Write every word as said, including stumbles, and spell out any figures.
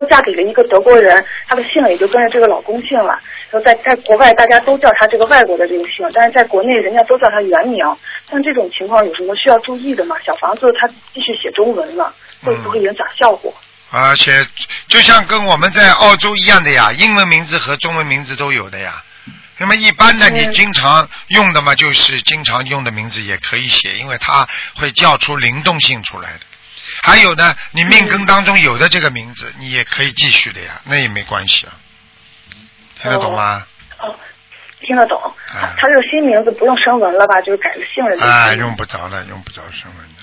嫁给了一个德国人，她的姓也就跟着这个老公姓了。然后在在国外大家都叫她这个外国的这个姓，但是在国内人家都叫她原名。像这种情况有什么需要注意的吗？小房子她继续写中文了，会不会影响效果？ 嗯、而且就像跟我们在澳洲一样的呀，英文名字和中文名字都有的呀。那么一般的你经常用的嘛，就是经常用的名字也可以写，因为它会叫出灵动性出来的。还有呢，你命根当中有的这个名字，你也可以继续的呀，那也没关系啊。听得懂吗？ 哦，哦听得懂。 啊、 他这个新名字不用声纹了吧？就是改了姓了。 啊，用不着了，用不着声纹的。